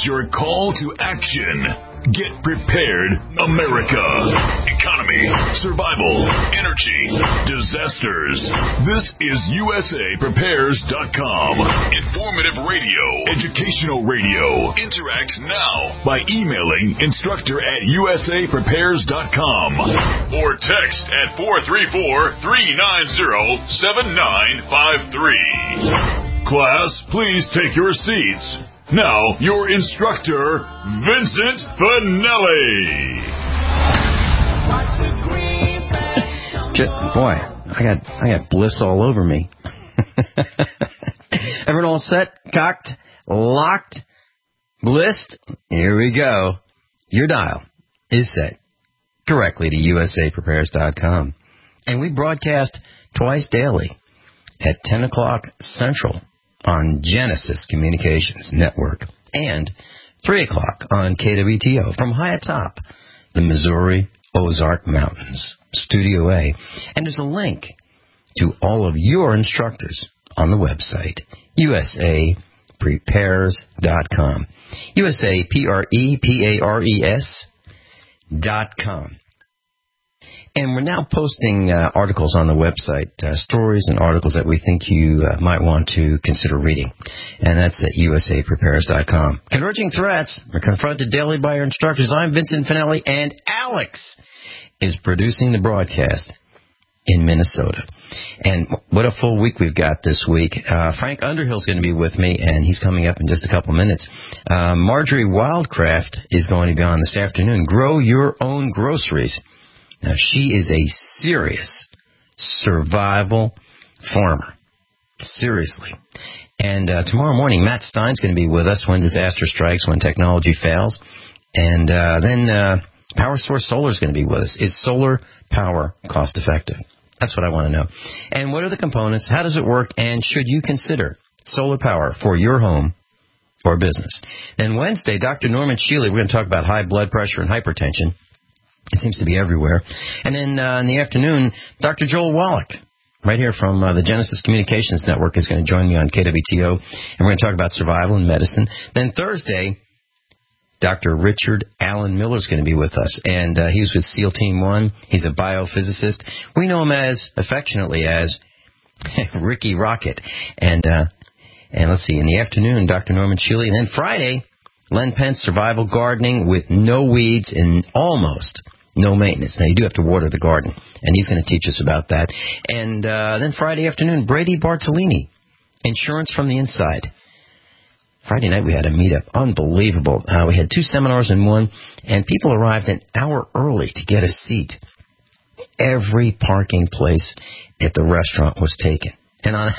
is your call to action. Get prepared, America. Economy, survival, energy, disasters. This is USAPrepares.com. Informative radio, educational radio. Interact now by emailing instructor@USAPrepares.com or text at 434-390-7953. Class, please take your seats. Now, your instructor, Vincent Finelli. Boy, I got bliss all over me. Everyone all set, cocked, locked, blissed? Here we go. Your dial is set correctly to USAPrepares.com. And we broadcast twice daily at 10 o'clock Central on Genesis Communications Network, and 3 o'clock on KWTO from high atop the Missouri Ozark Mountains, Studio A. And there's a link to all of your instructors on the website, USAPrepares.com. USAPrepares.com. And we're now posting articles on the website, stories and articles that we think you might want to consider reading. And that's at USAPrepares.com. Converging threats are confronted daily by our instructors. I'm Vincent Finelli, and Alex is producing the broadcast in Minnesota. And what a full week we've got this week. Frank Underhill's going to be with me, and he's coming up in just a couple minutes. Marjorie Wildcraft is going to be on this afternoon. Grow your own groceries. Now, she is a serious survival farmer. Seriously. And tomorrow morning, Matt Stein's going to be with us when disaster strikes, when technology fails. And then Power Source Solar is going to be with us. Is solar power cost effective? That's what I want to know. And what are the components? How does it work? And should you consider solar power for your home or business? Then Wednesday, Dr. Norman Shealy, we're going to talk about high blood pressure and hypertension. It seems to be everywhere. And then in the afternoon, Dr. Joel Wallach, right here from the Genesis Communications Network, is going to join me on KWTO, and we're going to talk about survival and medicine. Then Thursday, Dr. Richard Allen Miller is going to be with us, and he was with SEAL Team 1. He's a biophysicist. We know him affectionately as Ricky Rocket. And let's see, in the afternoon, Dr. Norman Shealy. And then Friday, Len Pence, survival gardening with no weeds and almost no maintenance. Now, you do have to water the garden, and he's going to teach us about that. And then Friday afternoon, Brady Bartolini, insurance from the inside. Friday night we had a meetup. Unbelievable. We had 2 seminars in one, and people arrived an hour early to get a seat. Every parking place at the restaurant was taken. And on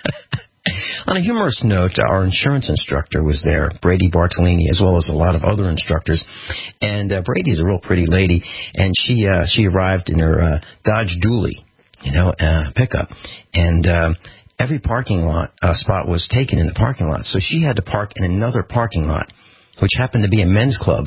a humorous note, our insurance instructor was there, Brady Bartolini, as well as a lot of other instructors. And Brady's a real pretty lady, and she arrived in her Dodge Dually, pickup. And every parking lot spot was taken in the parking lot, so she had to park in another parking lot, which happened to be a men's club.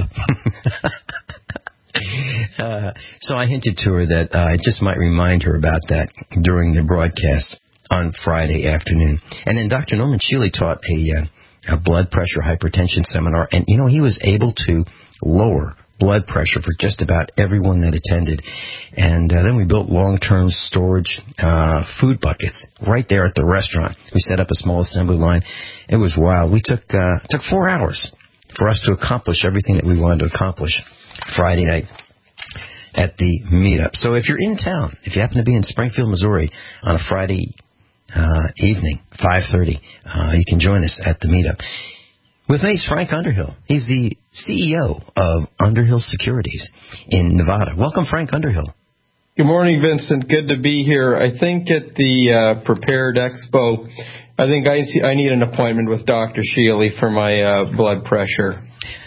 So I hinted to her that I just might remind her about that during the broadcast on Friday afternoon. And then Dr. Norman Shealy taught a blood pressure hypertension seminar, and, he was able to lower blood pressure for just about everyone that attended. And then we built long-term storage food buckets right there at the restaurant. We set up a small assembly line. It was wild. We took 4 hours for us to accomplish everything that we wanted to accomplish Friday night at the meetup. So if you're in town, if you happen to be in Springfield, Missouri on a Friday evening, 5:30, you can join us at the meetup. With me is Frank Underhill. He's the CEO of Underhill Securities in Nevada. Welcome, Frank Underhill. Good morning, Vincent. Good to be here. I think at the Prepared Expo, I think I need an appointment with Dr. Shealy for my blood pressure.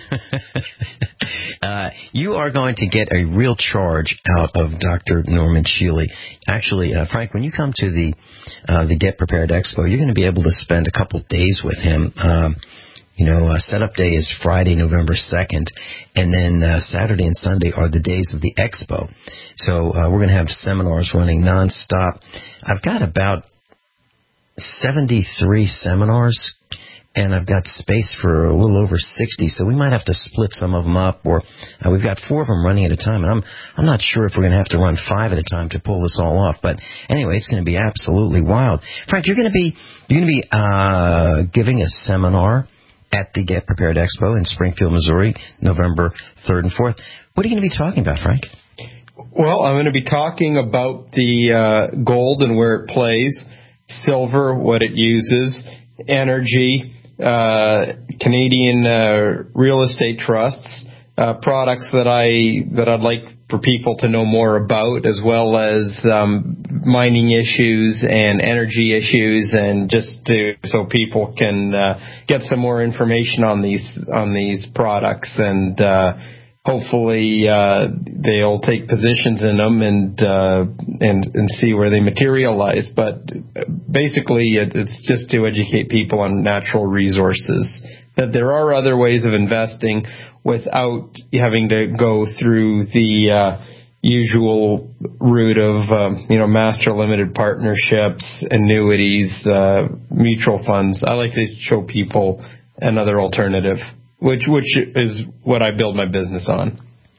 You are going to get a real charge out of Dr. Norman Shealy. Actually, Frank, when you come to the Get Prepared Expo, you're going to be able to spend a couple days with him. Setup day is Friday, November 2nd, and then Saturday and Sunday are the days of the expo. So we're going to have seminars running nonstop. I've got about 73 seminars, and I've got space for a little over 60, so we might have to split some of them up, or we've got 4 of them running at a time, and I'm not sure if we're going to have to run 5 at a time to pull this all off. But anyway, it's going to be absolutely wild. Frank, you're going to be giving a seminar at the Get Prepared Expo in Springfield, Missouri, November 3rd and 4th. What are you going to be talking about, Frank? Well, I'm going to be talking about the gold and where it plays, silver, what it uses, energy, Canadian real estate trusts, products that I'd like for people to know more about, as well as mining issues and energy issues, and just so people can get some more information on these products, and hopefully they'll take positions in them and see where they materialize. But basically, it's just to educate people on natural resources, that there are other ways of investing without having to go through the usual route of master limited partnerships, annuities, mutual funds. I like to show people another alternative, which is what I build my business on.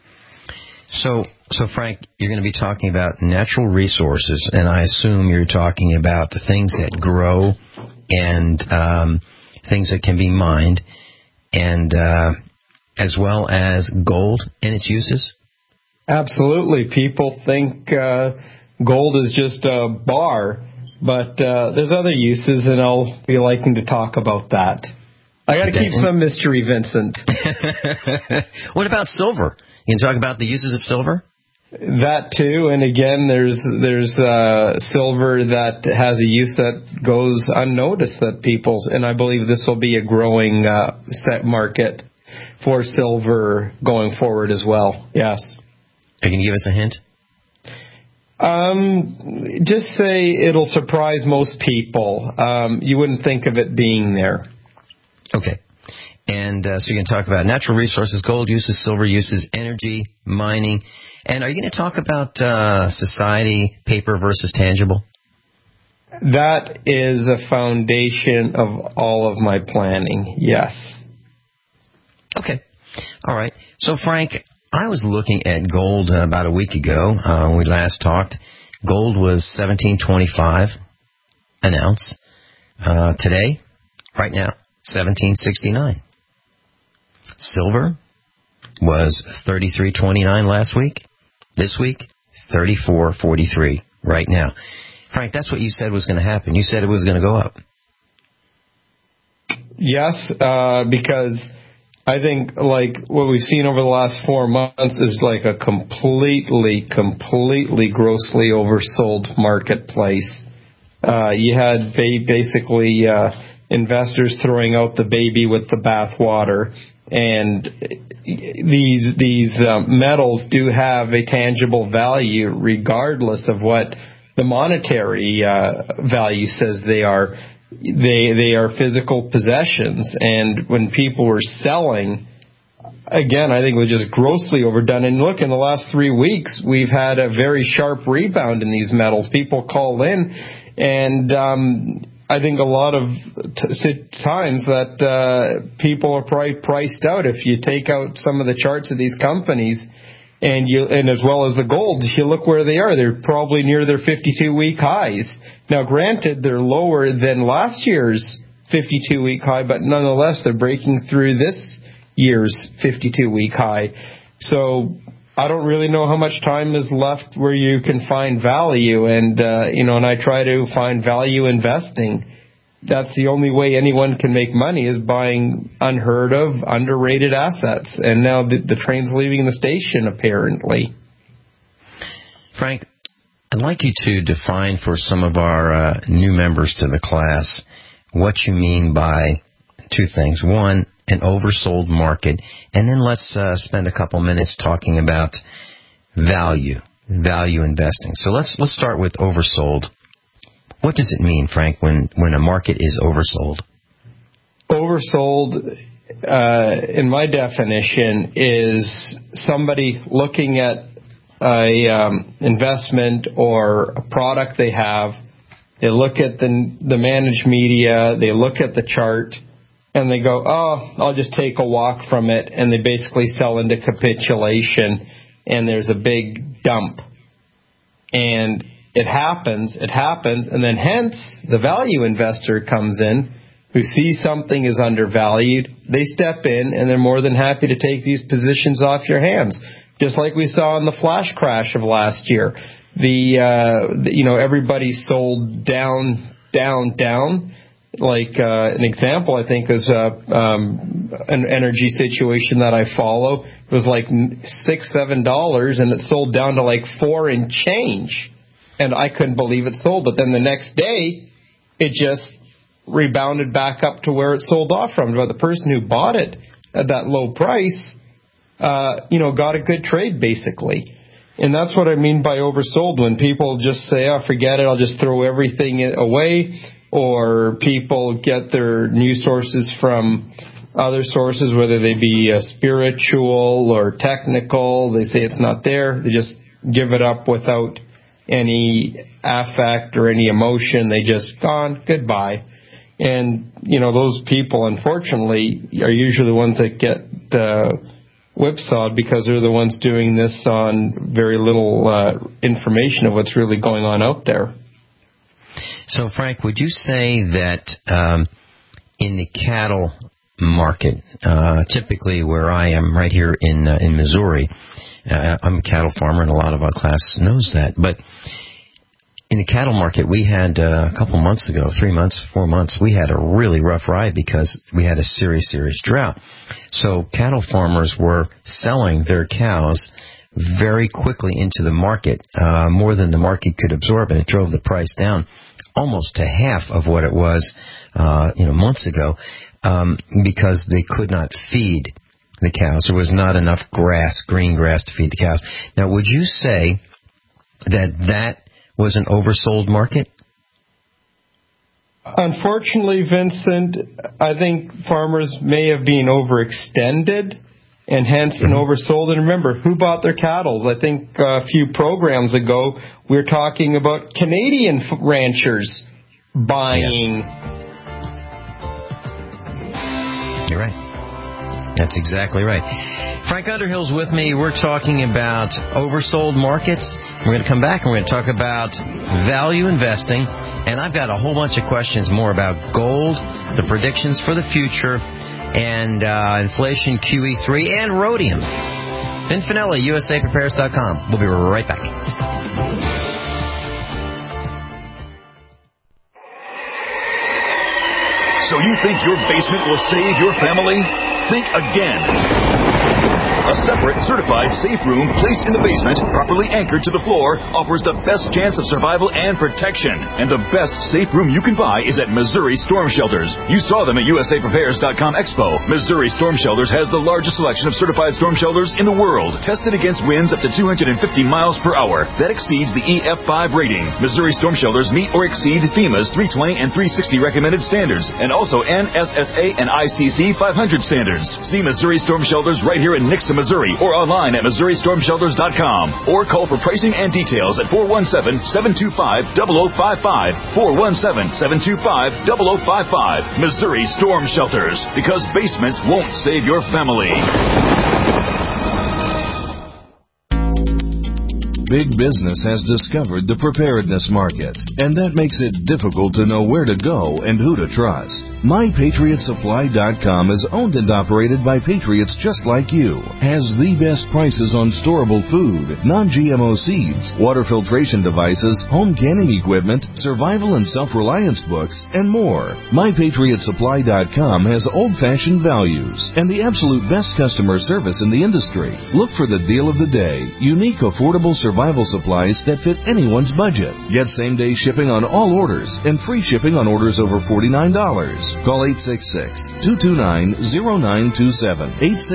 So Frank, you're going to be talking about natural resources, and I assume you're talking about the things that grow and things that can be mined, and as well as gold and its uses? Absolutely. People think gold is just a bar, but there's other uses, and I'll be liking to talk about that. I got to keep some mystery, Vincent. What about silver? You can talk about the uses of silver? That too, and again, there's silver that has a use that goes unnoticed, that people, and I believe this will be a growing set market for silver going forward as well. Yes. Are you going to give us a hint? Just say it'll surprise most people. You wouldn't think of it being there. Okay. And so you're going to talk about natural resources, gold uses, silver uses, energy, mining. And are you going to talk about society, paper versus tangible? That is a foundation of all of my planning, yes. Okay. All right. So, Frank, I was looking at gold about a week ago when we last talked. Gold was $17.25 an ounce. Today, right now, $17.69. Silver was $33.29 last week. This week, $34.43 right now. Frank, that's what you said was going to happen. You said it was going to go up. Yes, because I think like what we've seen over the last 4 months is like a completely grossly oversold marketplace. You had basically investors throwing out the baby with the bathwater, and these metals do have a tangible value regardless of what the monetary value says they are. They are physical possessions, and when people were selling, again, I think it was just grossly overdone. And look, in the last 3 weeks, we've had a very sharp rebound in these metals. People call in, and I think a lot of times that people are probably priced out. If you take out some of the charts of these companies, and as well as the gold, if you look where they are, they're probably near their 52-week highs. Now, granted, they're lower than last year's 52-week high, but nonetheless, they're breaking through this year's 52-week high. So I don't really know how much time is left where you can find value, and I try to find value investing. That's the only way anyone can make money, is buying unheard of, underrated assets. And now the train's leaving the station, apparently. Frank, I'd like you to define for some of our new members to the class what you mean by two things. One, an oversold market, and then let's spend a couple minutes talking about value investing. So let's start with oversold. What does it mean, Frank, when a market is oversold? Oversold, in my definition, is somebody looking at a investment or a product they have. They look at the managed media. They look at the chart, and they go, oh, I'll just take a walk from it, and they basically sell into capitulation, and there's a big dump. And it happens, and then hence the value investor comes in who sees something is undervalued. They step in, and they're more than happy to take these positions off your hands, just like we saw in the flash crash of last year. Everybody sold down. Like an example, I think, is an energy situation that I follow. It was like $6-7, and it sold down to like $4 and change, and I couldn't believe it sold. But then the next day, it just rebounded back up to where it sold off from. But the person who bought it at that low price, got a good trade basically. And that's what I mean by oversold. When people just say, "Oh, forget it, I'll just throw everything away." Or people get their news sources from other sources, whether they be spiritual or technical. They say it's not there. They just give it up without any affect or any emotion. They just gone, goodbye. And, those people, unfortunately, are usually the ones that get whipsawed because they're the ones doing this on very little information of what's really going on out there. So, Frank, would you say that in the cattle market, typically where I am right here in Missouri, I'm a cattle farmer, and a lot of our class knows that, but in the cattle market, we had a couple months ago, 3 months, 4 months, we had a really rough ride because we had a serious drought. So cattle farmers were selling their cows very quickly into the market, more than the market could absorb, and it drove the price down almost to half of what it was, months ago, because they could not feed the cows. There was not enough green grass to feed the cows. Now, would you say that was an oversold market? Unfortunately, Vincent, I think farmers may have been overextended and hence an oversold. And remember, who bought their cattle? I think a few programs ago we were talking about Canadian ranchers buying. Yes. You're right. That's exactly right. Frank Underhill's with me. We're talking about oversold markets. We're going to come back and we're going to talk about value investing. And I've got a whole bunch of questions more about gold, the predictions for the future, and inflation, QE3, and rhodium. Vin Finelli, USAPrepares.com. We'll be right back. So you think your basement will save your family? Think again. A separate, certified safe room placed in the basement, properly anchored to the floor, offers the best chance of survival and protection. And the best safe room you can buy is at Missouri Storm Shelters. You saw them at USAPrepares.com Expo. Missouri Storm Shelters has the largest selection of certified storm shelters in the world, tested against winds up to 250 miles per hour. That exceeds the EF5 rating. Missouri Storm Shelters meet or exceed FEMA's 320 and 360 recommended standards, and also NSSA and ICC 500 standards. See Missouri Storm Shelters right here in Nixa, Missouri, or online at MissouriStormShelters.com, or call for pricing and details at 417-725-0055, 417-725-0055. Missouri Storm Shelters, because basements won't save your family. Big business has discovered the preparedness market, and that makes it difficult to know where to go and who to trust. MyPatriotSupply.com is owned and operated by patriots just like you, has the best prices on storable food, non-GMO seeds, water filtration devices, home canning equipment, survival and self-reliance books, and more. MyPatriotSupply.com has old-fashioned values and the absolute best customer service in the industry. Look for the deal of the day, unique, affordable survival supplies that fit anyone's budget. Get same-day shipping on all orders and free shipping on orders over $49. Call 866-229-0927,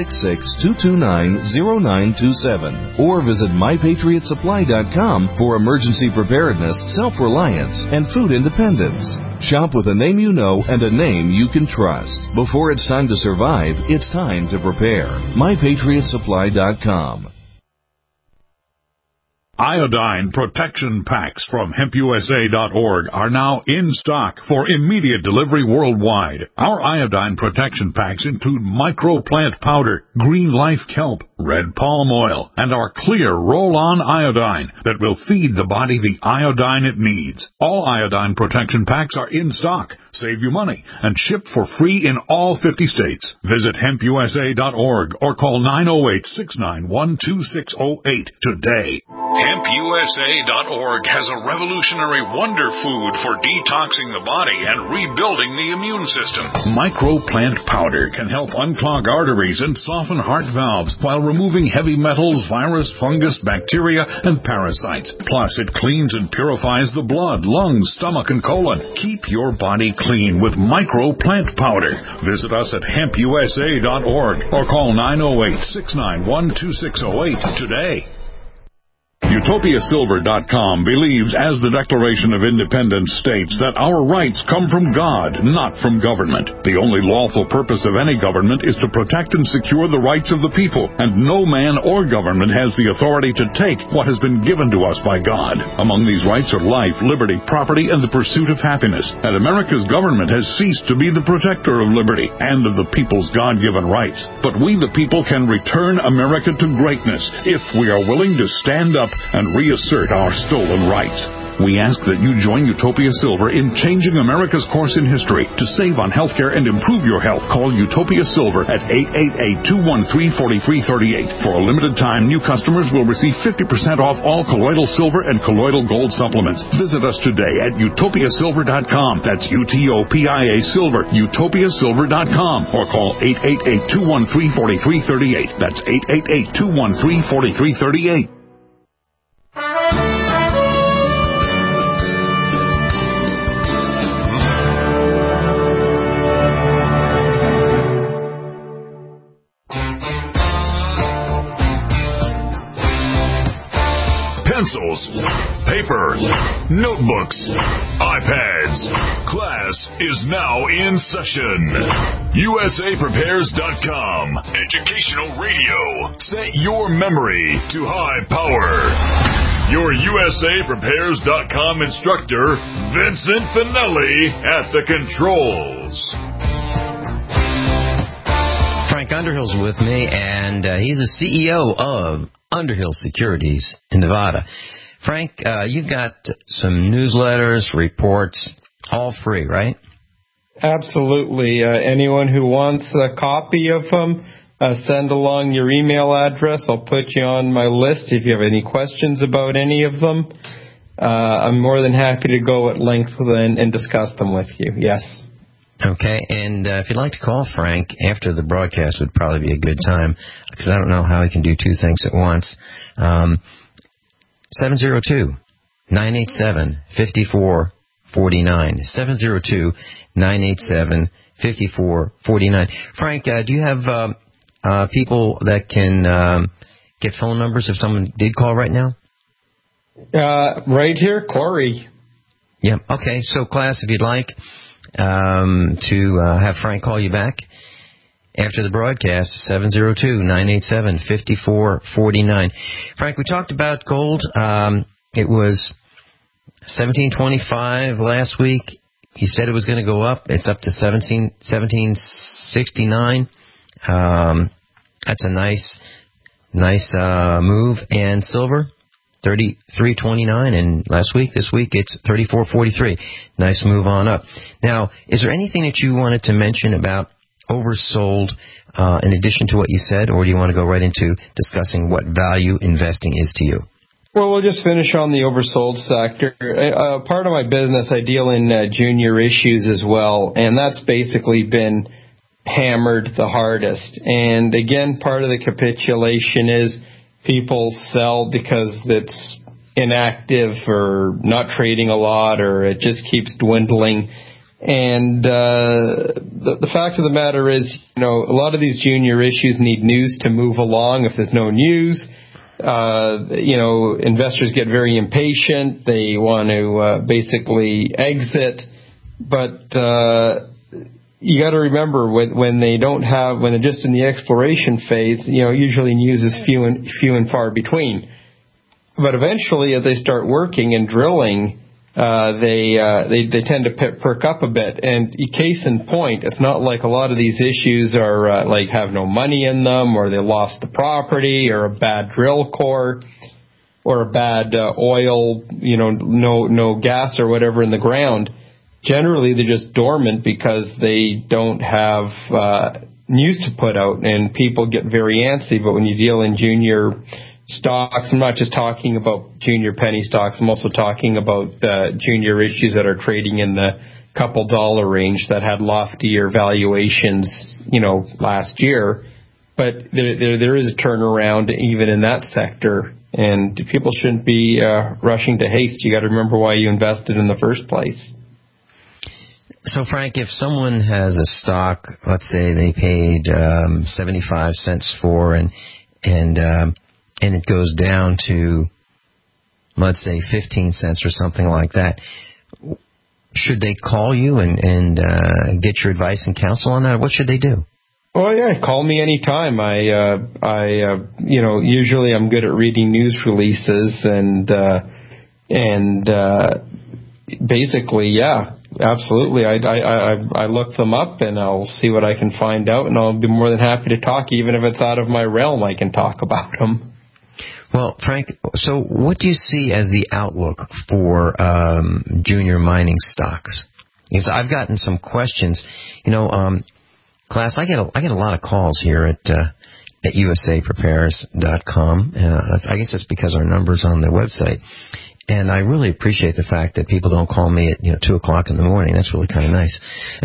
866-229-0927, or visit MyPatriotSupply.com for emergency preparedness, self-reliance, and food independence. Shop with a name you know and a name you can trust. Before it's time to survive, it's time to prepare. MyPatriotSupply.com. Iodine protection packs from HempUSA.org are now in stock for immediate delivery worldwide. Our iodine protection packs include microplant powder, green life kelp, red palm oil, and our clear roll-on iodine that will feed the body the iodine it needs. All iodine protection packs are in stock, save you money, and shipped for free in all 50 states. Visit HempUSA.org or call 908-691-2608 today. HempUSA.org has a revolutionary wonder food for detoxing the body and rebuilding the immune system. Microplant powder can help unclog arteries and soften heart valves while removing heavy metals, virus, fungus, bacteria, and parasites. Plus, it cleans and purifies the blood, lungs, stomach, and colon. Keep your body clean with Microplant powder. Visit us at HempUSA.org or call 908-691-2608 today. UtopiaSilver.com believes, as the Declaration of Independence states, that our rights come from God, not from government. The only lawful purpose of any government is to protect and secure the rights of the people, and no man or government has the authority to take what has been given to us by God. Among these rights are life, liberty, property, and the pursuit of happiness. And America's government has ceased to be the protector of liberty and of the people's God-given rights. But we, the people, can return America to greatness if we are willing to stand up and reassert our stolen rights. We ask that you join Utopia Silver in changing America's course in history. To save on healthcare and improve your health, call Utopia Silver at 888-213-4338. For a limited time, new customers will receive 50% off all colloidal silver and colloidal gold supplements. Visit us today at utopiasilver.com. That's UTOPIA Silver, utopiasilver.com. Or call 888-213-4338. That's 888-213-4338. Pencils, paper, notebooks, iPads. Class is now in session. USAPrepares.com. Educational radio. Set your memory to high power. Your USAPrepares.com instructor, Vincent Finelli, at the controls. Frank Underhill's with me, and he's the CEO of Underhill Securities in Nevada. Frank, you've got some newsletters, reports, all free, right? Absolutely. Anyone who wants a copy of them, send along your email address. I'll put you on my list if you have any questions about any of them. I'm more than happy to go at length and discuss them with you. Yes. Okay, and if you'd like to call Frank after the broadcast would probably be a good time, because I don't know how he can do two things at once. 702-987-5449. 702-987-5449. Frank, do you have people that can get phone numbers if someone did call right now? Right here, Corey. Yeah, okay, so class, if you'd like to have Frank call you back after the broadcast, 702-987-5449. Frank, we talked about gold. It was $17.25 last week. He said it was going to go up. It's up to $17.69. That's a nice move. And silver, $33.29, and this week it's $34.43. Nice move on up. Now, is there anything that you wanted to mention about oversold in addition to what you said, or do you want to go right into discussing what value investing is to you? Well, we'll just finish on the oversold sector. Part of my business, I deal in junior issues as well, and that's basically been hammered the hardest. And again, part of the capitulation is people sell because it's inactive or not trading a lot, or it just keeps dwindling. And the fact of the matter is, a lot of these junior issues need news to move along. If there's no news, investors get very impatient. They want to basically exit. But you got to remember when they're just in the exploration phase, usually news is few and far between. But eventually, as they start working and drilling, they tend to perk up a bit. And case in point, it's not like a lot of these issues are like have no money in them, or they lost the property, or a bad drill core, or a bad oil, no gas or whatever in the ground. Generally, they're just dormant because they don't have news to put out, and people get very antsy. But when you deal in junior stocks, I'm not just talking about junior penny stocks. I'm also talking about junior issues that are trading in the couple dollar range that had loftier valuations, last year. But there is a turnaround even in that sector, and people shouldn't be rushing to haste. You got to remember why you invested in the first place. So, Frank, if someone has a stock, let's say they paid 75 cents for, and it goes down to, let's say, 15 cents or something like that, should they call you and get your advice and counsel on that? What should they do? Well, yeah, call me anytime. I usually I'm good at reading news releases and basically, yeah, absolutely. I look them up and I'll see what I can find out, and I'll be more than happy to talk, even if it's out of my realm. I can talk about them. Well, Frank, so what do you see as the outlook for junior mining stocks? Because I've gotten some questions. Class, I get a lot of calls here at usaprepares.com. I guess it's because our number's on their website. And I really appreciate the fact that people don't call me at 2 o'clock in the morning. That's really kind of nice.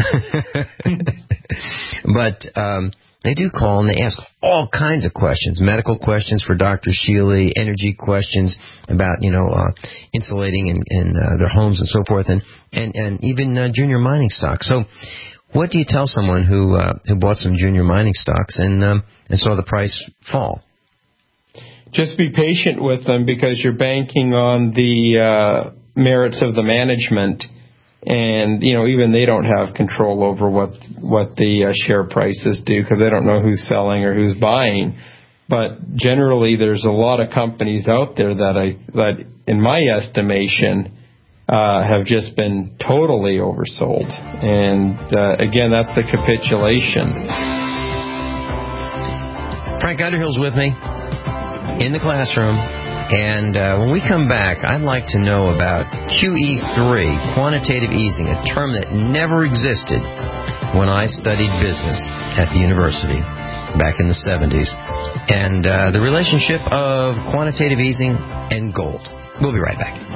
But they do call and they ask all kinds of questions: medical questions for Dr. Shealy, energy questions about insulating in their homes and so forth, and even junior mining stocks. So, what do you tell someone who bought some junior mining stocks and saw the price fall? Just be patient with them, because you're banking on the merits of the management, and even they don't have control over what the share prices do, because they don't know who's selling or who's buying. But generally, there's a lot of companies out there that in my estimation, have just been totally oversold. And again, that's the capitulation. Frank Underhill's with me in the classroom, and when we come back, I'd like to know about QE3, quantitative easing, a term that never existed when I studied business at the university back in the 70s, and the relationship of quantitative easing and gold. We'll be right back.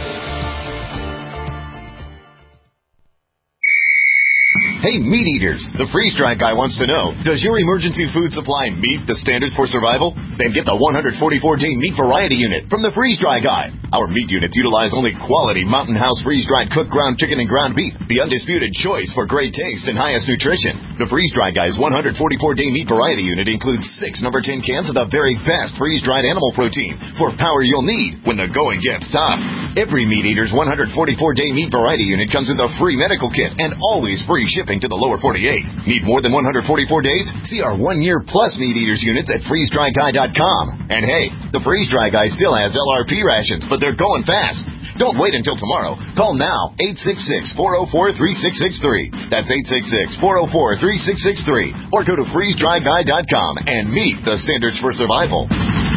Hey, meat eaters, the Freeze Dry Guy wants to know, does your emergency food supply meet the standards for survival? Then get the 144-day meat variety unit from the Freeze Dry Guy. Our meat units utilize only quality Mountain House freeze-dried cooked ground chicken and ground beef, the undisputed choice for great taste and highest nutrition. The Freeze Dry Guy's 144-day meat variety unit includes 6 number 10 cans of the very best freeze-dried animal protein for power you'll need when the going gets tough. Every meat eater's 144-day meat variety unit comes with a free medical kit and always free shipping to the lower 48. Need more than 144 days? See our 1-year plus meat eaters units at freezedryguy.com. And hey, the Freeze Dry Guy still has LRP rations, but they're going fast. Don't wait until tomorrow. Call now, 866-404-3663. That's 866-404-3663. Or go to freezedryguy.com and meet the standards for survival.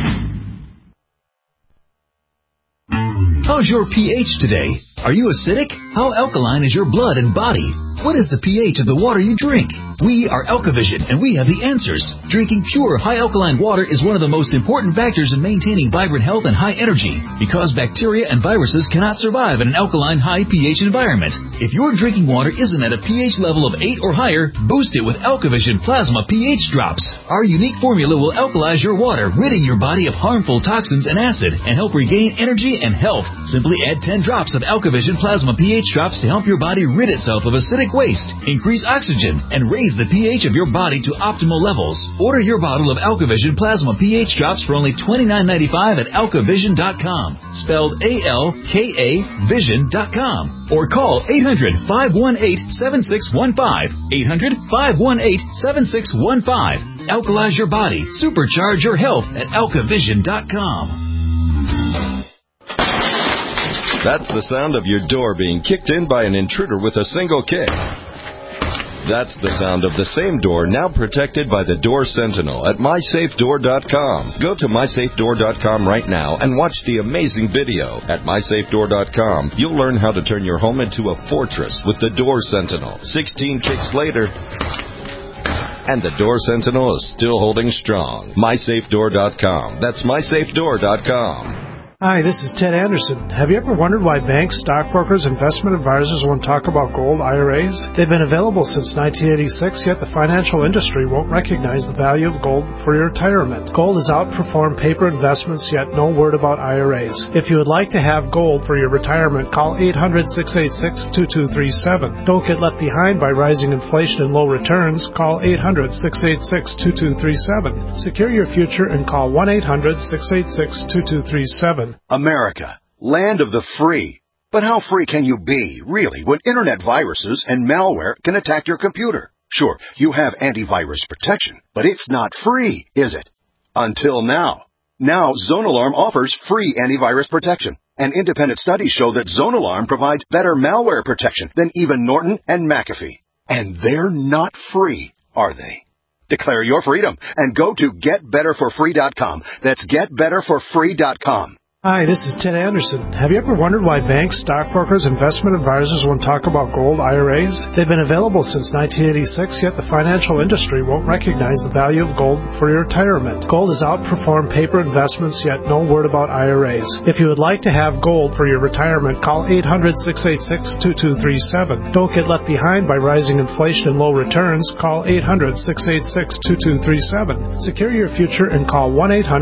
How's your pH today? Are you acidic? How alkaline is your blood and body? What is the pH of the water you drink? We are Alkavision, and we have the answers. Drinking pure, high alkaline water is one of the most important factors in maintaining vibrant health and high energy, because bacteria and viruses cannot survive in an alkaline, high pH environment. If your drinking water isn't at a pH level of 8 or higher, boost it with Alkavision Plasma pH Drops. Our unique formula will alkalize your water, ridding your body of harmful toxins and acid, and help regain energy and health. Simply add 10 drops of Alkavision Plasma pH Drops to help your body rid itself of acidic waste, increase oxygen, and raise the pH of your body to optimal levels. Order your bottle of Alkavision Plasma pH Drops for only $29.95 at alkavision.com, spelled A-L-K-A Vision.com, or call 800-518-7615, 800-518-7615. Alkalize your body, supercharge your health at alkavision.com. That's the sound of your door being kicked in by an intruder with a single kick. That's the sound of the same door now protected by the Door Sentinel at MySafeDoor.com. Go to MySafeDoor.com right now and watch the amazing video. At MySafeDoor.com, you'll learn how to turn your home into a fortress with the Door Sentinel. 16 kicks later, and the Door Sentinel is still holding strong. MySafeDoor.com. That's MySafeDoor.com. Hi, this is Ted Anderson. Have you ever wondered why banks, stockbrokers, investment advisors won't talk about gold IRAs? They've been available since 1986, yet the financial industry won't recognize the value of gold for your retirement. Gold has outperformed paper investments, yet no word about IRAs. If you would like to have gold for your retirement, call 800-686-2237. Don't get left behind by rising inflation and low returns. Call 800-686-2237. Secure your future and call 1-800-686-2237. America, land of the free. But how free can you be, really, when internet viruses and malware can attack your computer? Sure, you have antivirus protection, but it's not free, is it? Until now. Now, ZoneAlarm offers free antivirus protection. And independent studies show that ZoneAlarm provides better malware protection than even Norton and McAfee. And they're not free, are they? Declare your freedom and go to GetBetterForFree.com. That's GetBetterForFree.com. Hi, this is Ted Anderson. Have you ever wondered why banks, stockbrokers, investment advisors won't talk about gold IRAs? They've been available since 1986, yet the financial industry won't recognize the value of gold for your retirement. Gold has outperformed paper investments, yet no word about IRAs. If you would like to have gold for your retirement, call 800-686-2237. Don't get left behind by rising inflation and low returns. Call 800-686-2237. Secure your future and call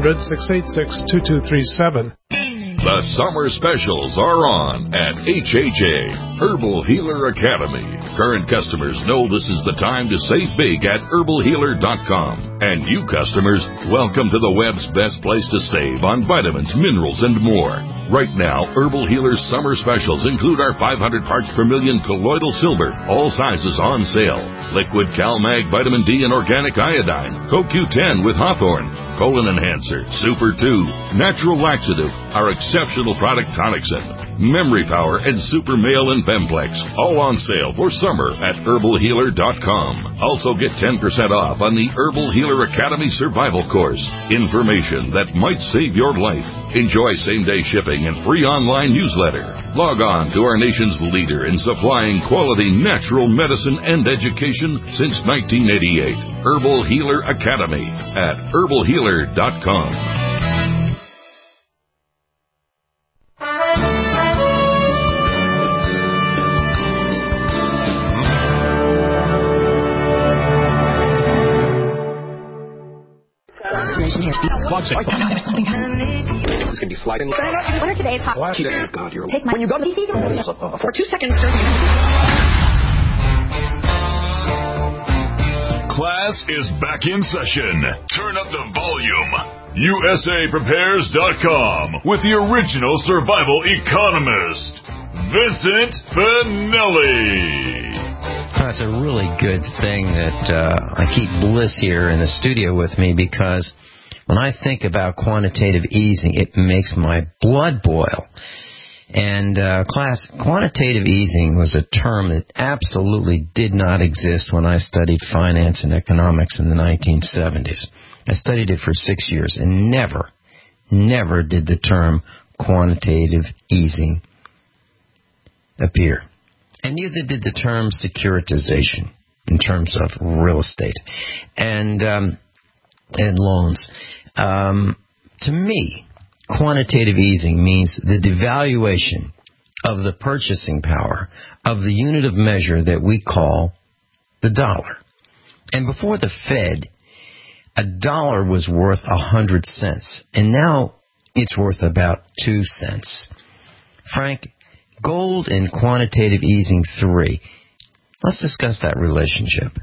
1-800-686-2237. The summer specials are on at HHA, Herbal Healer Academy. Current customers know this is the time to save big at herbalhealer.com. And new customers, welcome to the web's best place to save on vitamins, minerals, and more. Right now, Herbal Healer's summer specials include our 500 parts per million colloidal silver, all sizes on sale. Liquid CalMag Vitamin D and Organic Iodine, CoQ10 with Hawthorne, Colon Enhancer, Super 2, Natural Laxative, our exceptional product Tonicsyn, Memory Power, and Super Male and Bemplex, all on sale for summer at herbalhealer.com. Also get 10% off on the Herbal Healer Academy Survival Course. Information that might save your life. Enjoy same-day shipping and free online newsletter. Log on to our nation's leader in supplying quality natural medicine and education since 1988. Herbal Healer Academy at herbalhealer.com. This is going to be sliding. Winner today is hot. God, you're Take my... When you go to for 2 seconds. Class is back in session. Turn up the volume. USAPrepares.com with the original survival economist, Vincent Finelli. That's a really good thing that I keep Bliss here in the studio with me, because when I think about quantitative easing, it makes my blood boil. And class, quantitative easing was a term that absolutely did not exist when I studied finance and economics in the 1970s. I studied it for 6 years, and never did the term quantitative easing appear. And neither did the term securitization in terms of real estate and loans. To me, quantitative easing means the devaluation of the purchasing power of the unit of measure that we call the dollar. And before the Fed, a dollar was worth 100 cents, and now it's worth about 2 cents. Frank, gold and quantitative easing 3. Let's discuss that relationship.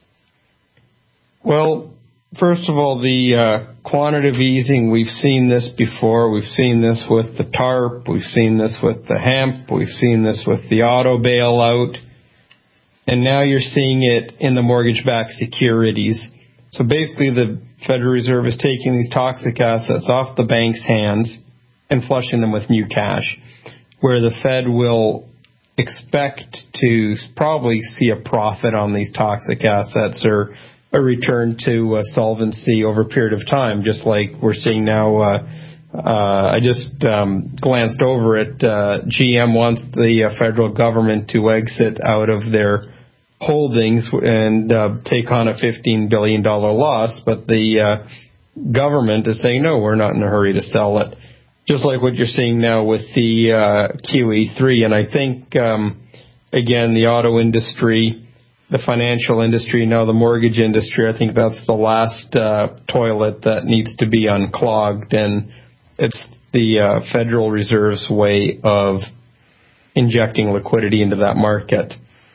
Well, first of all, the quantitative easing, we've seen this before. We've seen this with the TARP. We've seen this with the hemp. We've seen this with the auto bailout. And now you're seeing it in the mortgage-backed securities. So basically the Federal Reserve is taking these toxic assets off the bank's hands and flushing them with new cash. where the Fed will expect to probably see a profit on these toxic assets or a return to solvency over a period of time, just like we're seeing now. I just glanced over it. GM wants the federal government to exit out of their holdings and take on a $15 billion loss, but the government is saying, no, we're not in a hurry to sell it. Just like what you're seeing now with the QE3. And I think, again, the auto industry, the financial industry, now the mortgage industry, I think that's the last toilet that needs to be unclogged. And it's the Federal Reserve's way of injecting liquidity into that market.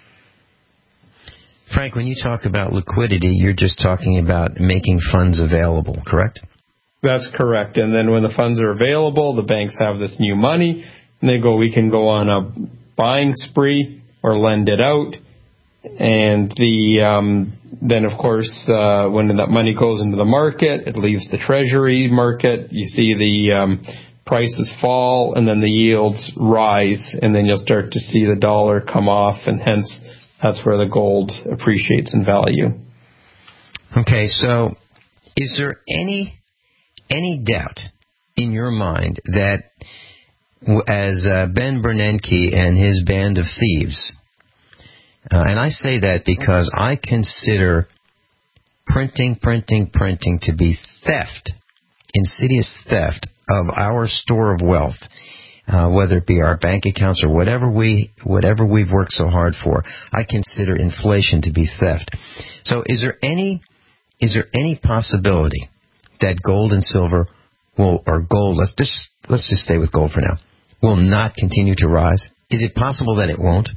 Frank, when you talk about liquidity, you're just talking about making funds available, correct? That's correct. And then when the funds are available, the banks have this new money, and they go, we can go on a buying spree or lend it out. And then, of course, when that money goes into the market, it leaves the treasury market. You see the prices fall, and then the yields rise, and then you'll start to see the dollar come off, and hence that's where the gold appreciates in value. Okay, so is there any doubt in your mind that as Ben Bernanke and his band of thieves, and I say that because I consider printing to be theft, insidious theft of our store of wealth, whether it be our bank accounts or whatever we've worked so hard for. I consider inflation to be theft. So is there any possibility that gold and silver let's just stay with gold for now, will not continue to rise? Is it possible that it won't?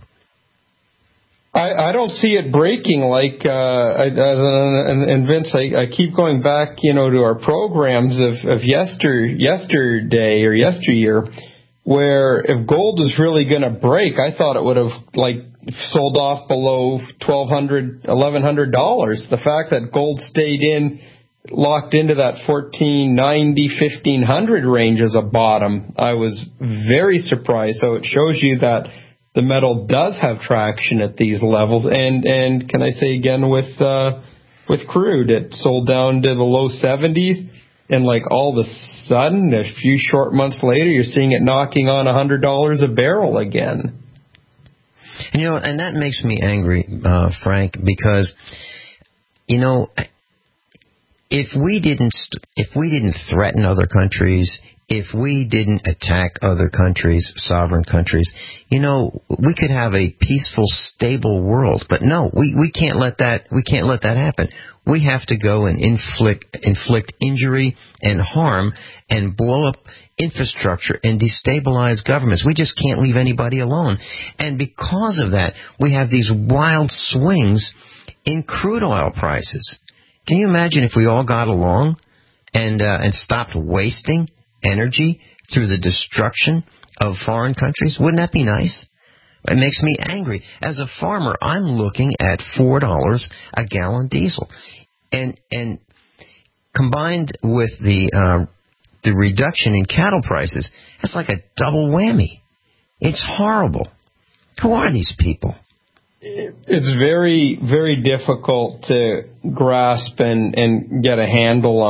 I don't see it breaking like, and Vince, I keep going back, to our programs of yesterday or yesteryear, where if gold is really going to break, I thought it would have sold off below $1,200, $1,100. The fact that gold stayed locked into that $1,490, $1,500 range as a bottom, I was very surprised. So it shows you that the metal does have traction at these levels. And can I say again with crude, it sold down to the low 70s, and all of a sudden, a few short months later, you're seeing it knocking on $100 a barrel again. And that makes me angry, Frank, because if we didn't threaten other countries, if we didn't attack other countries, sovereign countries, we could have a peaceful, stable world. But no, we can't let that happen. We have to go and inflict injury and harm and blow up infrastructure and destabilize governments. We just can't leave anybody alone. And because of that, we have these wild swings in crude oil prices. Can you imagine if we all got along and stopped wasting energy through the destruction of foreign countries? Wouldn't that be nice? It makes me angry. As a farmer, I'm looking at $4 a gallon diesel. And combined with the reduction in cattle prices, that's like a double whammy. It's horrible. Who are these people? It's very, very difficult to grasp and get a handle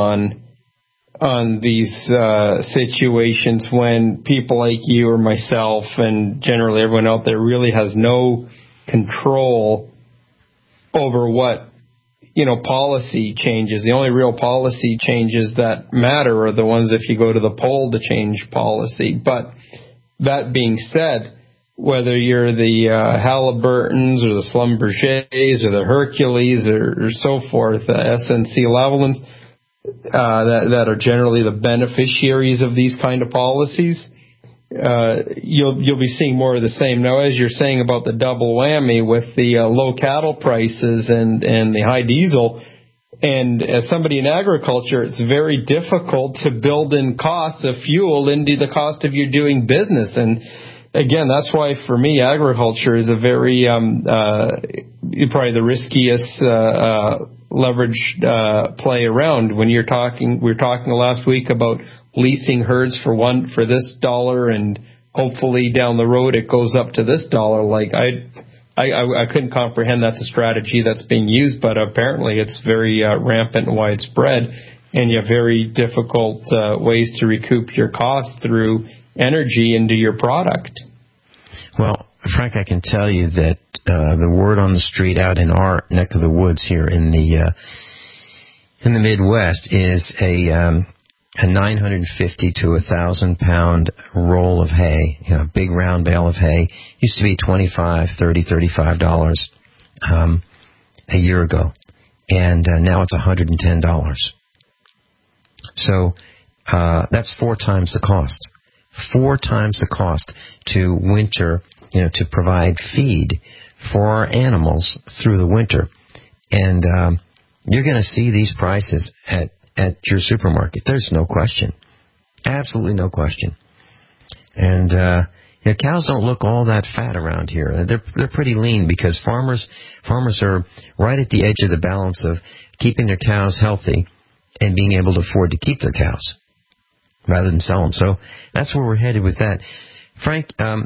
on these situations when people like you or myself and generally everyone out there really has no control over what policy changes. The only real policy changes that matter are the ones if you go to the poll to change policy. But that being said, whether you're the Halliburtons or the Schlumbergers or the Hercules or so forth, SNC-Lavalin's, that are generally the beneficiaries of these kind of policies, you'll be seeing more of the same. Now, as you're saying about the double whammy with the low cattle prices and the high diesel, and as somebody in agriculture, it's very difficult to build in costs of fuel into the cost of your doing business. And again, that's why for me, agriculture is a very probably the riskiest leverage play around. When we were talking last week about leasing herds for this dollar and hopefully down the road it goes up to this dollar. Like I couldn't comprehend that's a strategy that's being used, but apparently it's very rampant and widespread, and you have very difficult ways to recoup your costs through energy into your product. Well, Frank, I can tell you that the word on the street out in our neck of the woods here in the Midwest is a 950 to 1,000 pound roll of hay, big round bale of hay. Used to be $25, $30, $35 a year ago, and now it's $110. So that's 4 times the cost. 4 times the cost to winter, to provide feed for our animals through the winter. And you're going to see these prices at your supermarket. There's no question. Absolutely no question. And cows don't look all that fat around here. They're pretty lean because farmers are right at the edge of the balance of keeping their cows healthy and being able to afford to keep their cows rather than sell them. So that's where we're headed with that. Frank,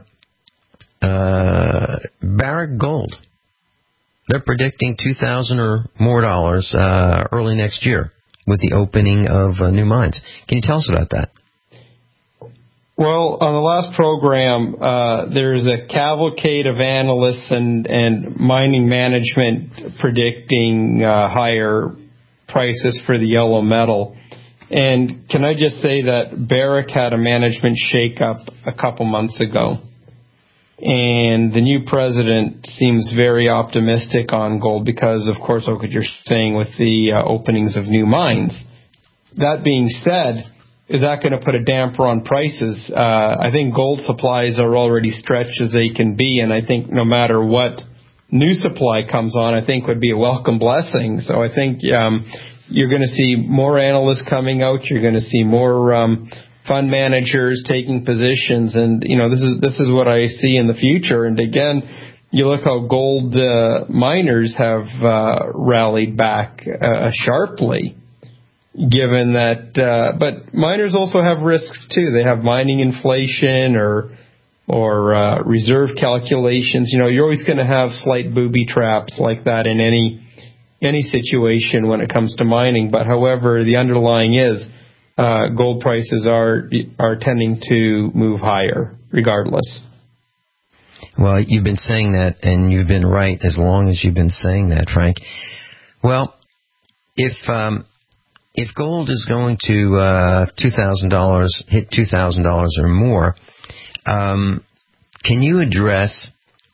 Barrick Gold, they're predicting $2,000 or more early next year with the opening of new mines. Can you tell us about that? Well, on the last program, there's a cavalcade of analysts and mining management predicting higher prices for the yellow metal. And can I just say that Barrick had a management shakeup a couple months ago. And the new president seems very optimistic on gold because, of course, like what you're saying with the openings of new mines. That being said, is that going to put a damper on prices? I think gold supplies are already stretched as they can be, and I think no matter what new supply comes on, I think would be a welcome blessing. So I think you're going to see more analysts coming out. You're going to see more fund managers taking positions, and this is what I see in the future. And again, you look how gold miners have rallied back sharply, given that. But miners also have risks too. They have mining inflation or reserve calculations. You're always going to have slight booby traps like that in any situation when it comes to mining. But however, the underlying is gold prices are tending to move higher regardless. Well, you've been saying that, and you've been right as long as you've been saying that, Frank. Well, if gold is going to $2,000, hit $2,000 or more, can you address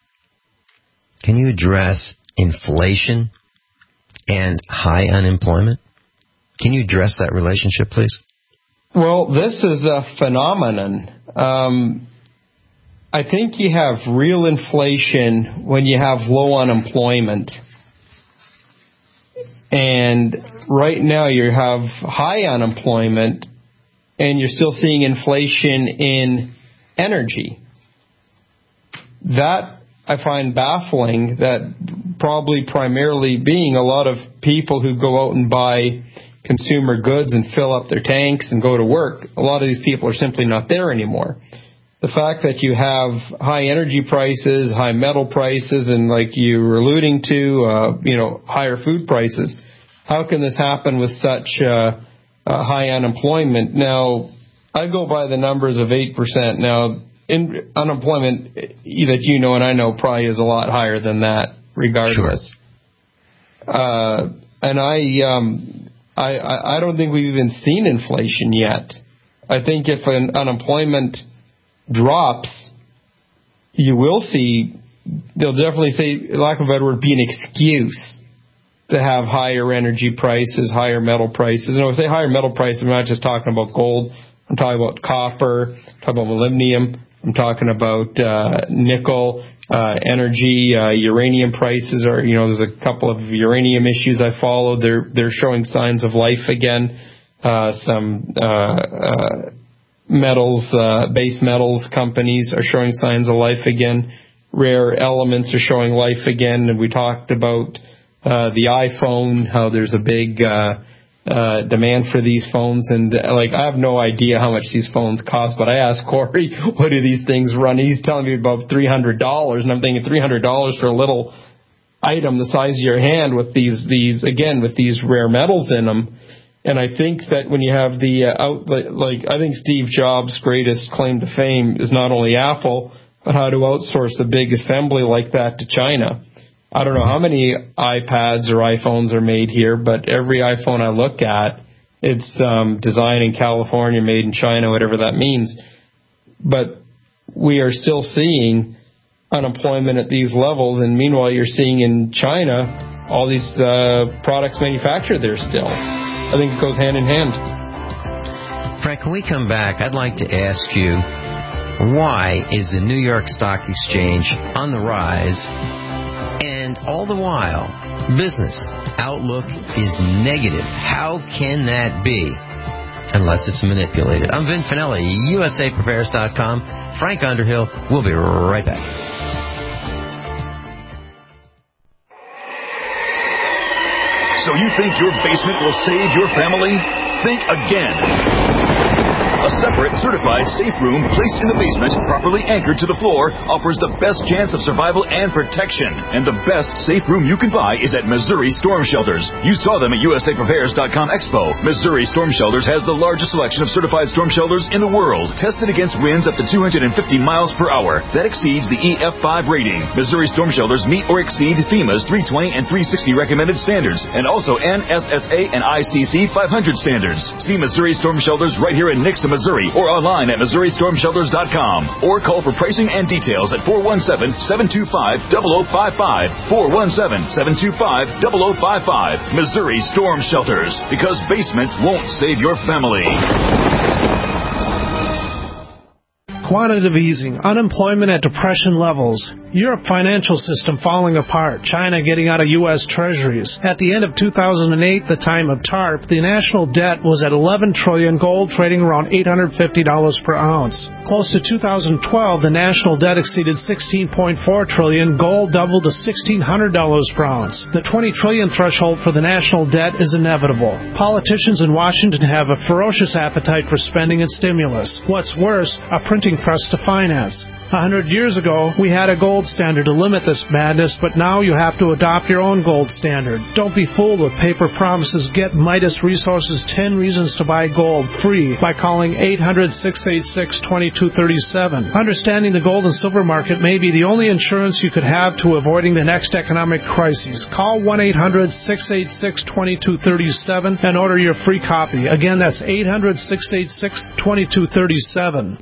inflation and high unemployment? Can you address that relationship, please? Well, this is a phenomenon. I think you have real inflation when you have low unemployment. And right now you have high unemployment and you're still seeing inflation in energy. That I find baffling, that probably primarily being a lot of people who go out and buy consumer goods and fill up their tanks and go to work, a lot of these people are simply not there anymore. The fact that you have high energy prices, high metal prices, and like you were alluding to, higher food prices, how can this happen with such high unemployment? Now, I go by the numbers of 8%. Now, unemployment that and I know probably is a lot higher than that regardless. Sure. And I don't think we've even seen inflation yet. I think if an unemployment drops, you will see, they'll definitely say, lack of a better word, be an excuse to have higher energy prices, higher metal prices. And when I say higher metal prices, I'm not just talking about gold. I'm talking about copper, I'm talking about molybdenum, I'm talking about nickel, energy, uranium prices are, there's a couple of uranium issues I followed. They're showing signs of life again. Some metals, base metals companies are showing signs of life again. Rare elements are showing life again. And we talked about the iPhone, how there's a big demand for these phones, and like I have no idea how much these phones cost, but I asked Corey, what do these things run? He's telling me about $300, and I'm thinking $300 for a little item the size of your hand with these rare metals in them. And I think that when you have the I think Steve Jobs' greatest claim to fame is not only Apple, but how to outsource a big assembly like that to China. I don't know how many iPads or iPhones are made here, but every iPhone I look at, it's designed in California, made in China, whatever that means. But we are still seeing unemployment at these levels, and meanwhile you're seeing in China all these products manufactured there still. I think it goes hand in hand. Frank, when we come back, I'd like to ask you, why is the New York Stock Exchange on the rise, and all the while, business outlook is negative? How can that be? Unless it's manipulated. I'm Vin Finelli, USAPrepares.com. Frank Underhill. We'll be right back. So you think your basement will save your family? Think again. A separate, certified safe room placed in the basement, properly anchored to the floor, offers the best chance of survival and protection. And the best safe room you can buy is at Missouri Storm Shelters. You saw them at USAPrepares.com Expo. Missouri Storm Shelters has the largest selection of certified storm shelters in the world, tested against winds up to 250 miles per hour. That exceeds the EF5 rating. Missouri Storm Shelters meet or exceed FEMA's 320 and 360 recommended standards, and also NSSA and ICC 500 standards. See Missouri Storm Shelters right here in Nixa, Missouri, or online at MissouriStormShelters.com, or call for pricing and details at 417-725-0055, 417-725-0055. Missouri Storm Shelters, because basements won't save your family. Quantitative easing, unemployment at depression levels, Europe financial system falling apart, China getting out of U.S. treasuries. At the end of 2008, the time of TARP, the national debt was at $11 trillion, gold trading around $850 per ounce. Close to 2012, the national debt exceeded $16.4 trillion, gold doubled to $1,600 per ounce. The $20 trillion threshold for the national debt is inevitable. Politicians in Washington have a ferocious appetite for spending and stimulus. What's worse, a printing press to finance. 100 years ago, we had a gold standard to limit this madness, but now you have to adopt your own gold standard. Don't be fooled with paper promises. Get Midas Resources 10 Reasons to Buy Gold free by calling 800-686-2237. Understanding the gold and silver market may be the only insurance you could have to avoiding the next economic crisis. Call 1-800-686-2237 and order your free copy. Again, that's 800-686-2237.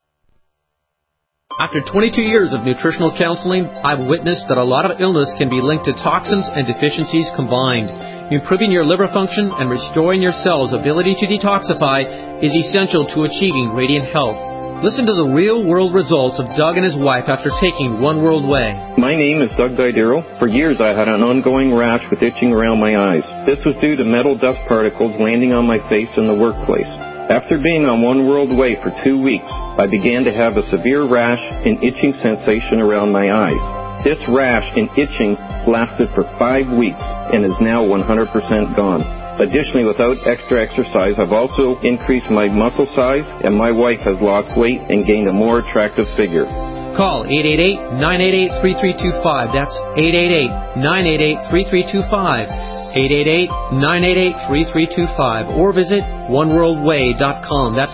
After 22 years of nutritional counseling, I've witnessed that a lot of illness can be linked to toxins and deficiencies combined. Improving your liver function and restoring your cells' ability to detoxify is essential to achieving radiant health. Listen to the real-world results of Doug and his wife after taking One World Way. My name is Doug Didero. For years I had an ongoing rash with itching around my eyes. This was due to metal dust particles landing on my face in the workplace. After being on One World Way for 2 weeks, I began to have a severe rash and itching sensation around my eyes. This rash and itching lasted for 5 weeks and is now 100% gone. Additionally, without extra exercise, I've also increased my muscle size, and my wife has lost weight and gained a more attractive figure. Call 888-988-3325. That's 888-988-3325. 888-988-3325, or visit oneworldway.com. That's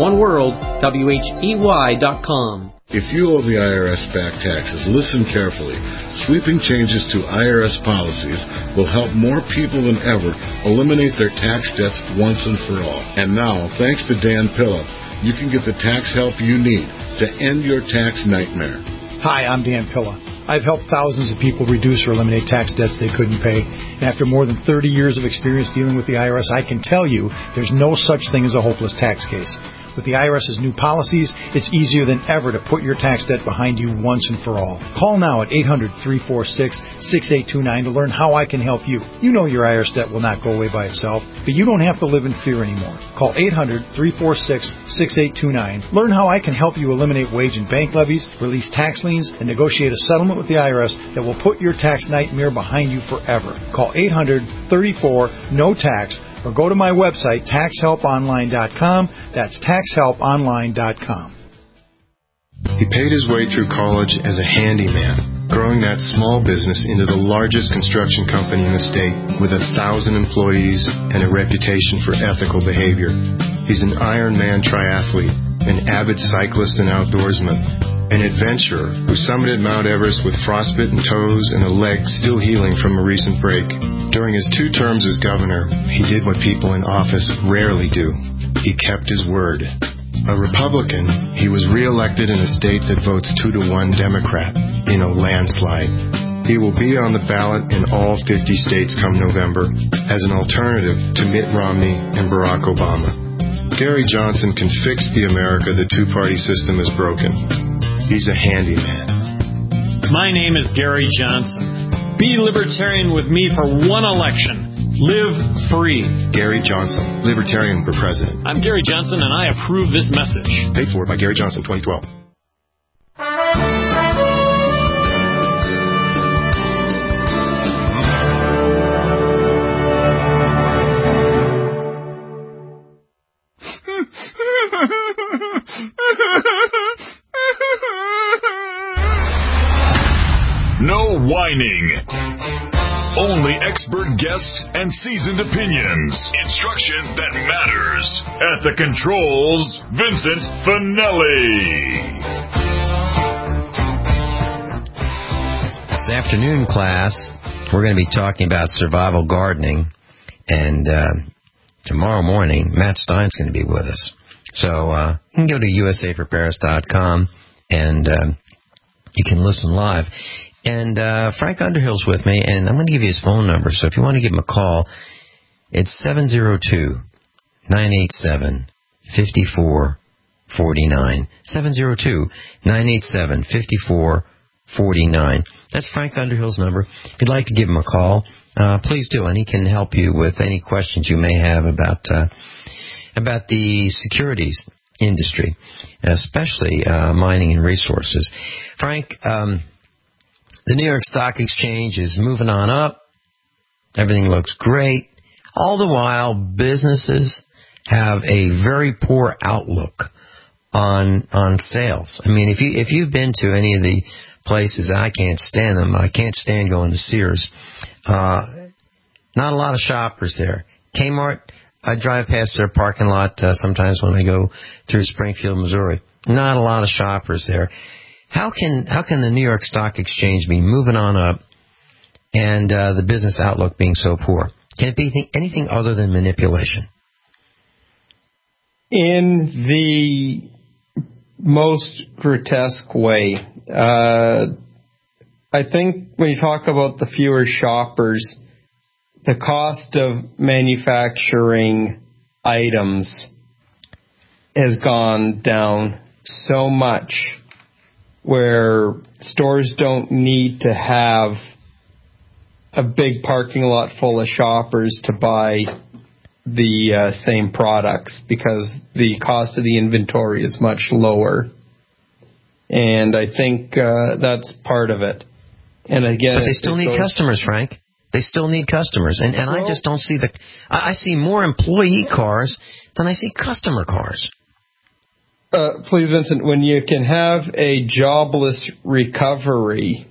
oneworldwhey.com. If you owe the IRS back taxes, listen carefully. Sweeping changes to IRS policies will help more people than ever eliminate their tax debts once and for all. And now, thanks to Dan Pilla, you can get the tax help you need to end your tax nightmare. Hi, I'm Dan Pilla. I've helped thousands of people reduce or eliminate tax debts they couldn't pay. And after more than 30 years of experience dealing with the IRS, I can tell you there's no such thing as a hopeless tax case. With the IRS's new policies, it's easier than ever to put your tax debt behind you once and for all. Call now at 800-346-6829 to learn how I can help you. You know your IRS debt will not go away by itself, but you don't have to live in fear anymore. Call 800-346-6829. Learn how I can help you eliminate wage and bank levies, release tax liens, and negotiate a settlement with the IRS that will put your tax nightmare behind you forever. Call 800-34-NO-TAX. or go to my website, taxhelponline.com. That's taxhelponline.com. He paid his way through college as a handyman, growing that small business into the largest construction company in the state with 1,000 employees and a reputation for ethical behavior. He's an Ironman triathlete, an avid cyclist and outdoorsman, an adventurer who summited Mount Everest with frostbitten toes and a leg still healing from a recent break. During his 2 terms as governor, he did what people in office rarely do. He kept his word. A Republican, he was re-elected in a state that votes 2-to-1 Democrat in a landslide. He will be on the ballot in all 50 states come November as an alternative to Mitt Romney and Barack Obama. Gary Johnson can fix the America the two-party system has broken. He's a handyman. My name is Gary Johnson. Be libertarian with me for one election. Live free. Gary Johnson, Libertarian for President. I'm Gary Johnson, and I approve this message. Paid for by Gary Johnson, 2012. No whining. Only expert guests and seasoned opinions. Instruction that matters. At the controls, Vincent Finelli. This afternoon class, we're going to be talking about survival gardening. And tomorrow morning, Matt Stein's going to be with us. So you can go to usaprepares.com and you can listen live. And Frank Underhill's with me, and I'm going to give you his phone number. So if you want to give him a call, it's 702-987-5449. 702-987-5449. That's Frank Underhill's number. If you'd like to give him a call, please do, and he can help you with any questions you may have about the securities industry, especially mining and resources. Frank, the New York Stock Exchange is moving on up. Everything looks great. All the while, businesses have a very poor outlook on sales. I mean, if you've been to any of the places, I can't stand them. I can't stand going to Sears. Not a lot of shoppers there. Kmart, I drive past their parking lot sometimes when I go through Springfield, Missouri. Not a lot of shoppers there. How can the New York Stock Exchange be moving on up and the business outlook being so poor? Can it be anything other than manipulation? In the most grotesque way. I think when you talk about the fewer shoppers, the cost of manufacturing items has gone down so much where stores don't need to have a big parking lot full of shoppers to buy the same products because the cost of the inventory is much lower. And I think that's part of it. And again, but they still need customers, Frank. They still need customers. And I just don't see I see more employee cars than I see customer cars. Please, Vincent, when you can have a jobless recovery,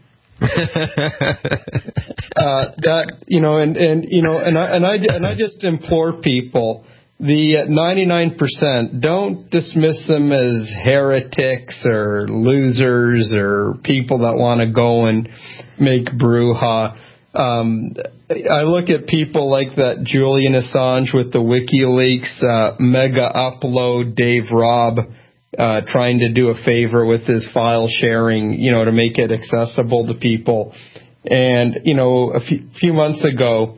I just implore people, the 99%, don't dismiss them as heretics or losers or people that want to go and make brouhaha. I look at people like that Julian Assange with the WikiLeaks mega upload, Dave Robb, trying to do a favor with his file sharing, to make it accessible to people. And, a few months ago,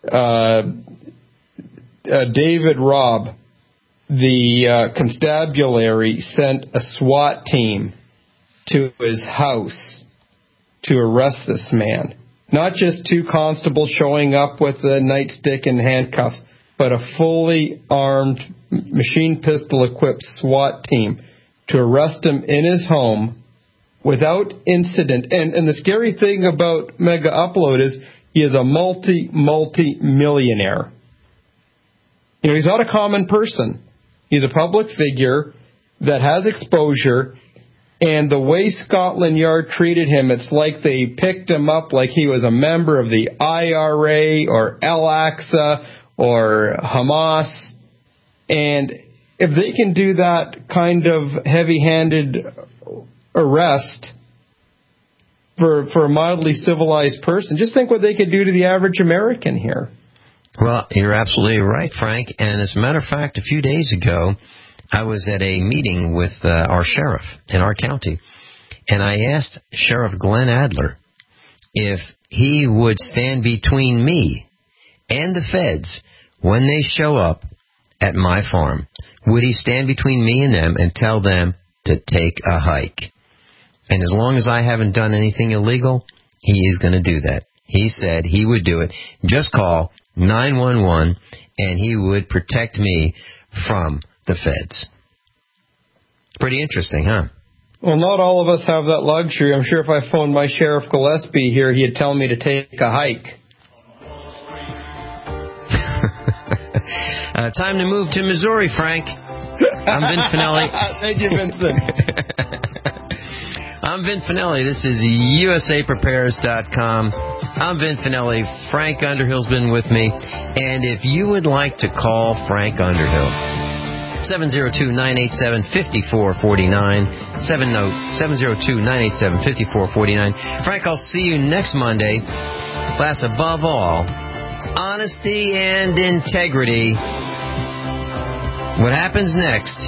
David Robb, the constabulary, sent a SWAT team to his house to arrest this man. Not just 2 constables showing up with a nightstick and handcuffs, but a fully armed, machine pistol-equipped SWAT team to arrest him in his home without incident. And the scary thing about Mega Upload is he is a multi-millionaire. You know, he's not a common person. He's a public figure that has exposure, and the way Scotland Yard treated him, it's like they picked him up like he was a member of the IRA or Al-Aqsa or Hamas. And if they can do that kind of heavy-handed arrest for a mildly civilized person, just think what they could do to the average American here. Well, you're absolutely right, Frank. And as a matter of fact, a few days ago, I was at a meeting with our sheriff in our county, and I asked Sheriff Glenn Adler if he would stand between me and the feds when they show up at my farm. Would he stand between me and them and tell them to take a hike? And as long as I haven't done anything illegal, he is going to do that. He said he would do it. Just call 911, and he would protect me from the feds. Pretty interesting, huh? Well, not all of us have that luxury. I'm sure if I phoned my Sheriff Gillespie here, he'd tell me to take a hike. Time to move to Missouri, Frank. I'm Vin Finelli. Thank you, Vincent. I'm Vin Finelli. This is USAPrepares.com. I'm Vin Finelli. Frank Underhill's been with me. And if you would like to call Frank Underhill, 702-987-5449. 702-987-5449. Frank, I'll see you next Monday. Class, above all, honesty and integrity. What happens next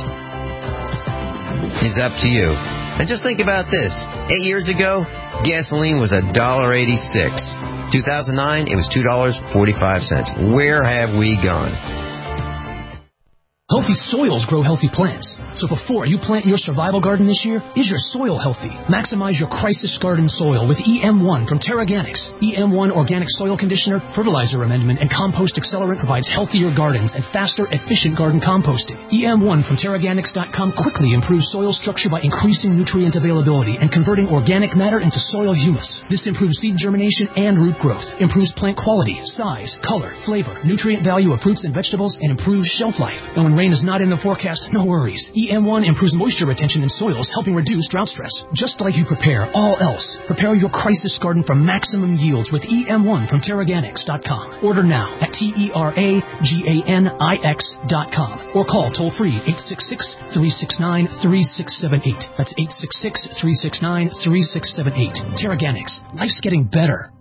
is up to you. And just think about this. 8 years ago, gasoline was $1.86. 2009, it was $2.45. Where have we gone? Healthy soils grow healthy plants. So before you plant your survival garden this year, is your soil healthy? Maximize your crisis garden soil with EM1 from Terraganics. EM1 Organic Soil Conditioner, Fertilizer Amendment, and Compost Accelerant provides healthier gardens and faster, efficient garden composting. EM1 from Terraganics.com quickly improves soil structure by increasing nutrient availability and converting organic matter into soil humus. This improves seed germination and root growth, improves plant quality, size, color, flavor, nutrient value of fruits and vegetables, and improves shelf life. And when rain is not in the forecast, no worries. EM1 improves moisture retention in soils, helping reduce drought stress. Just like you prepare all else, prepare your crisis garden for maximum yields with EM1 from Terraganics.com. Order now at TERAGANIX.com or call toll-free 866-369-3678. That's 866-369-3678. Terraganics. Life's getting better.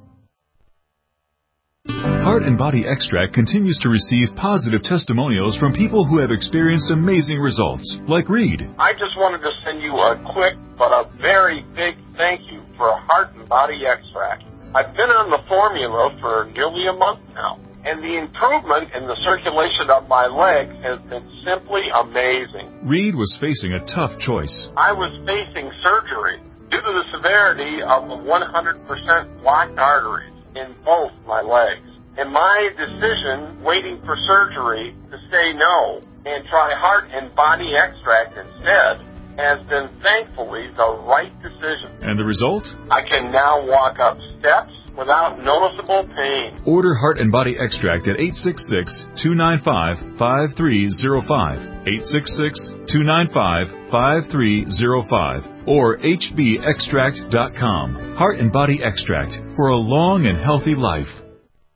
Heart and Body Extract continues to receive positive testimonials from people who have experienced amazing results, like Reed. I just wanted to send you a quick but a very big thank you for Heart and Body Extract. I've been on the formula for nearly a month now, and the improvement in the circulation of my legs has been simply amazing. Reed was facing a tough choice. I was facing surgery due to the severity of the 100% blocked arteries in both my legs. And my decision, waiting for surgery, to say no and try Heart and Body Extract instead, has been thankfully the right decision. And the result? I can now walk up steps without noticeable pain. Order Heart and Body Extract at 866-295-5305, 866-295-5305, or hbextract.com. Heart and Body Extract for a long and healthy life.